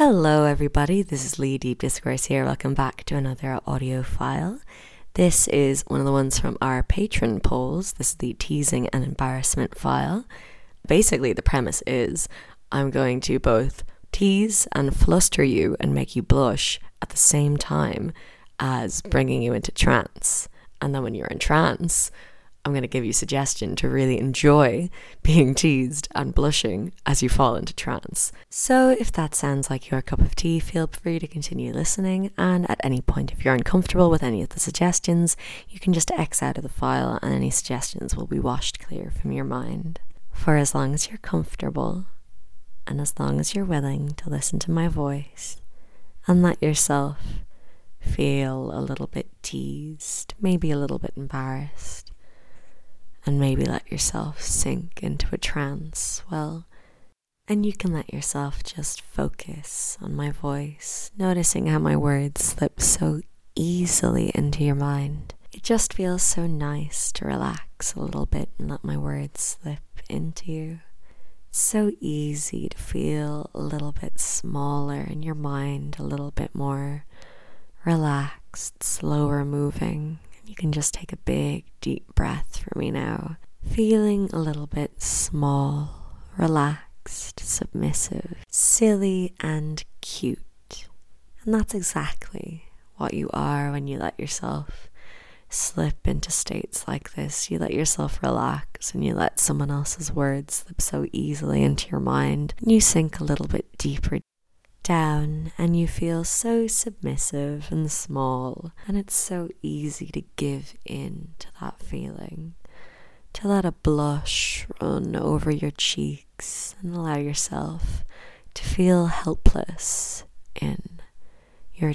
Hello everybody, this is Lee Deep Discourse here. Welcome back to another audio file. This is one of the ones from our patron polls. This is the teasing and embarrassment file. Basically the premise is I'm going to both tease and fluster you and make you blush at the same time as bringing you into trance. And then when you're in trance, I'm going to give you suggestion to really enjoy being teased and blushing as you fall into trance. So if that sounds like your cup of tea, feel free to continue listening, and at any point if you're uncomfortable with any of the suggestions, you can just X out of the file and any suggestions will be washed clear from your mind. For as long as you're comfortable and as long as you're willing to listen to my voice and let yourself feel a little bit teased, maybe a little bit embarrassed, and maybe let yourself sink into a trance, and you can let yourself just focus on my voice, noticing how my words slip so easily into your mind. It just feels so nice to relax a little bit and let my words slip into you. It's so easy to feel a little bit smaller in your mind, a little bit more relaxed, slower moving. You can just take a big, deep breath for me now. Feeling a little bit small, relaxed, submissive, silly, and cute. And that's exactly what you are when you let yourself slip into states like this. You let yourself relax and you let someone else's words slip so easily into your mind. And you sink a little bit deeper down and you feel so submissive and small, and it's so easy to give in to that feeling, to let a blush run over your cheeks and allow yourself to feel helpless in your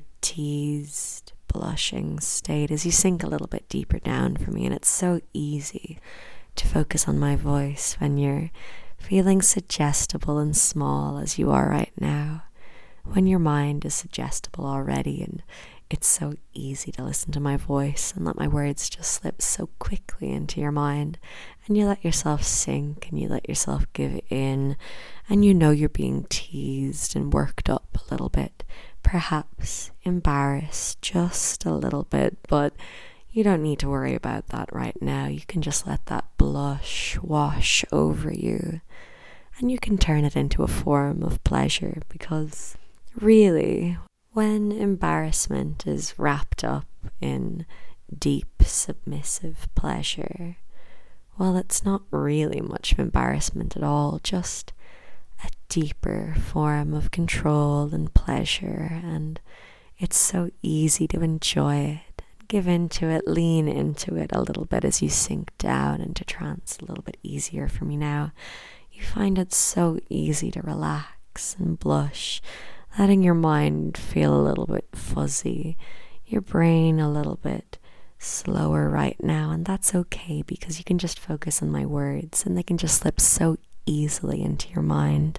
teased, blushing state as you sink a little bit deeper down for me. And it's so easy to focus on my voice when you're feeling suggestible and small as you are right now. When your mind is suggestible already, and it's so easy to listen to my voice and let my words just slip so quickly into your mind, and you let yourself sink and you let yourself give in, and you know you're being teased and worked up a little bit, perhaps embarrassed just a little bit, but you don't need to worry about that right now. You can just let that blush wash over you, and you can turn it into a form of pleasure, because really, when embarrassment is wrapped up in deep, submissive pleasure, well, it's not really much of embarrassment at all, just a deeper form of control and pleasure, and it's so easy to enjoy it, give into it, lean into it a little bit as you sink down into trance. A little bit easier for me now. You find it so easy to relax and blush, letting your mind feel a little bit fuzzy, your brain a little bit slower right now, and that's okay, because you can just focus on my words and they can just slip so easily into your mind.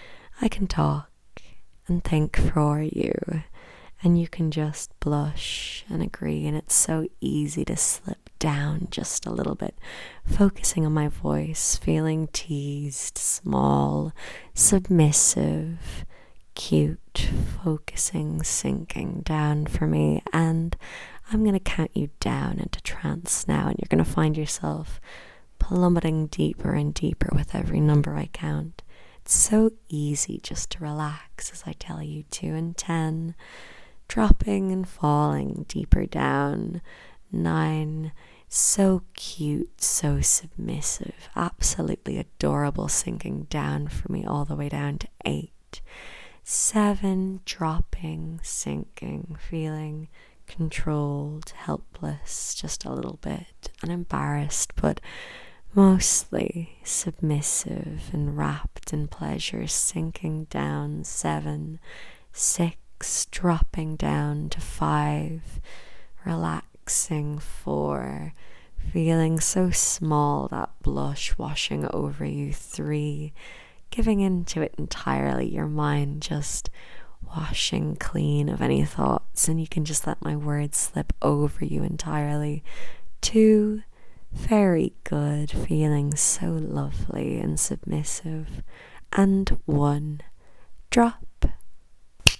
I can talk and think for you, and you can just blush and agree, and it's so easy to slip down just a little bit, focusing on my voice, feeling teased, small, submissive, cute, focusing, sinking down for me. And I'm going to count you down into trance now, and you're going to find yourself plummeting deeper and deeper with every number I count. It's so easy just to relax as I tell you 2 and 10, dropping and falling deeper down. 9, so cute, so submissive, absolutely adorable, sinking down for me all the way down to 8. 7, dropping, sinking, feeling controlled, helpless, just a little bit, and embarrassed, but mostly submissive and wrapped in pleasure, sinking down. 7, 6, dropping down to 5, relaxing. 4, feeling so small, that blush washing over you. 3, giving into it entirely, your mind just washing clean of any thoughts, and you can just let my words slip over you entirely. 2, very good, feeling so lovely and submissive. And 1, drop.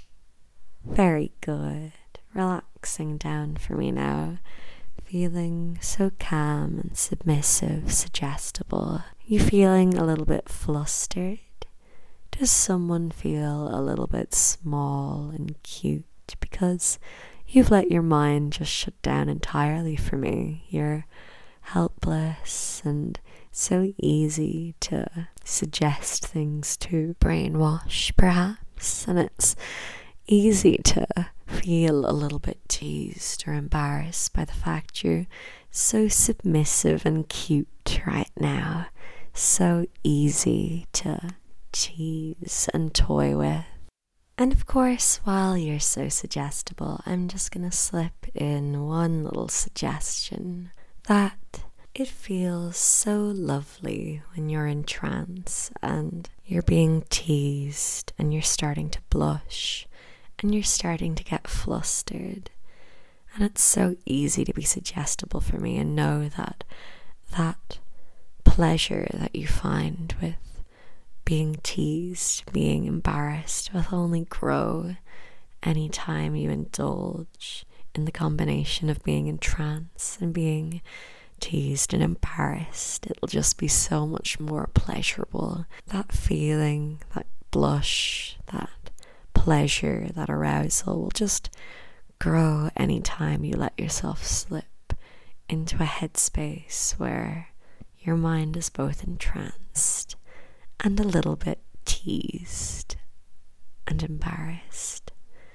Very good. Relaxing down for me now. Feeling so calm and submissive, suggestible. You feeling a little bit flustered? Does someone feel a little bit small and cute because you've let your mind just shut down entirely for me? You're helpless and so easy to suggest things to, brainwash perhaps, and it's easy to feel a little bit teased or embarrassed by the fact you're so submissive and cute right now. So easy to tease and toy with. And of course, while you're so suggestible, I'm just gonna slip in one little suggestion that it feels so lovely when you're in trance and you're being teased and you're starting to blush and you're starting to get flustered. And it's so easy to be suggestible for me and know that that pleasure that you find with being teased, being embarrassed, will only grow anytime you indulge in the combination of being in trance and being teased and embarrassed. It'll just be so much more pleasurable. That feeling, that blush, that pleasure, that arousal will just grow anytime you let yourself slip into a headspace where your mind is both entranced and a little bit teased and embarrassed.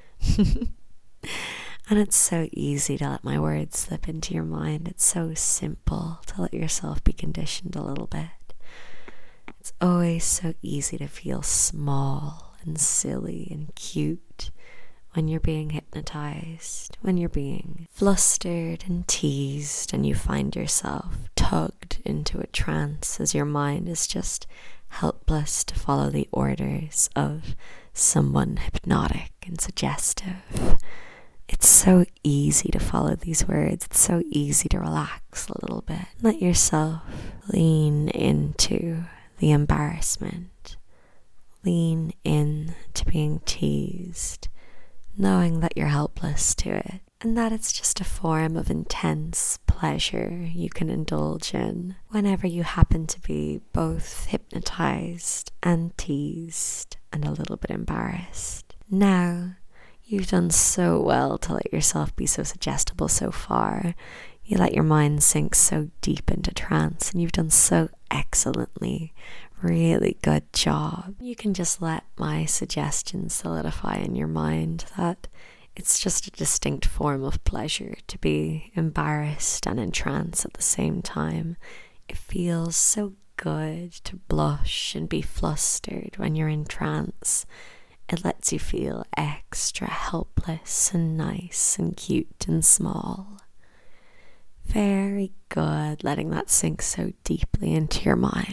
And it's so easy to let my words slip into your mind. It's so simple to let yourself be conditioned a little bit. It's always so easy to feel small and silly and cute when you're being hypnotized, when you're being flustered and teased and you find yourself tugged into a trance as your mind is just helpless to follow the orders of someone hypnotic and suggestive. It's so easy to follow these words. It's so easy to relax a little bit. Let yourself lean into the embarrassment. Lean in to being teased, knowing that you're helpless to it, and that it's just a form of intense pleasure you can indulge in whenever you happen to be both hypnotized and teased and a little bit embarrassed. Now, you've done so well to let yourself be so suggestible so far. You let your mind sink so deep into trance, and you've done so excellently. Really good job. You can just let my suggestions solidify in your mind that it's just a distinct form of pleasure to be embarrassed and in trance at the same time. It feels so good to blush and be flustered when you're in trance. It lets you feel extra helpless and nice and cute and small. Very good, letting that sink so deeply into your mind.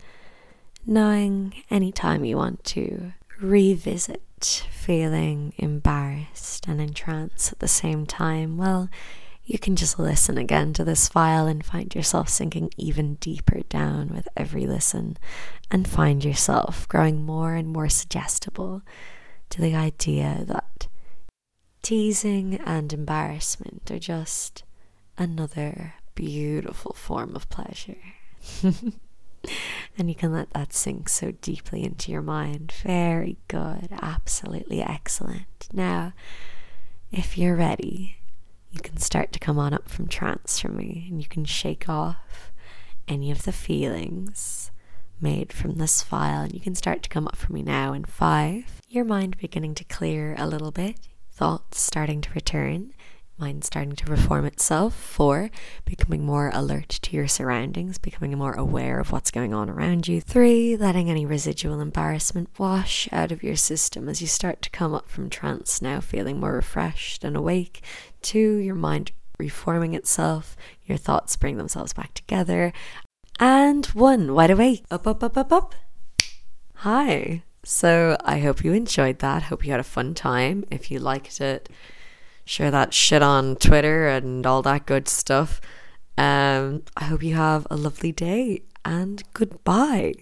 Knowing anytime you want to revisit feeling embarrassed and in trance at the same time, well, you can just listen again to this file and find yourself sinking even deeper down with every listen, and find yourself growing more and more suggestible to the idea that teasing and embarrassment are just another beautiful form of pleasure. And you can let that sink so deeply into your mind. Very good. Absolutely excellent. Now, if you're ready, you can start to come on up from trance for me, and you can shake off any of the feelings made from this file, and you can start to come up for me now in 5. Your mind beginning to clear a little bit. Thoughts starting to return. Mind starting to reform itself. 4, becoming more alert to your surroundings, becoming more aware of what's going on around you. 3, letting any residual embarrassment wash out of your system as you start to come up from trance, now feeling more refreshed and awake. 2, your mind reforming itself, your thoughts bring themselves back together. And 1, wide awake. Up, up, up, up, up. Hi. So I hope you enjoyed that. Hope you had a fun time. If you liked it, share that shit on Twitter and all that good stuff. I hope you have a lovely day, and goodbye.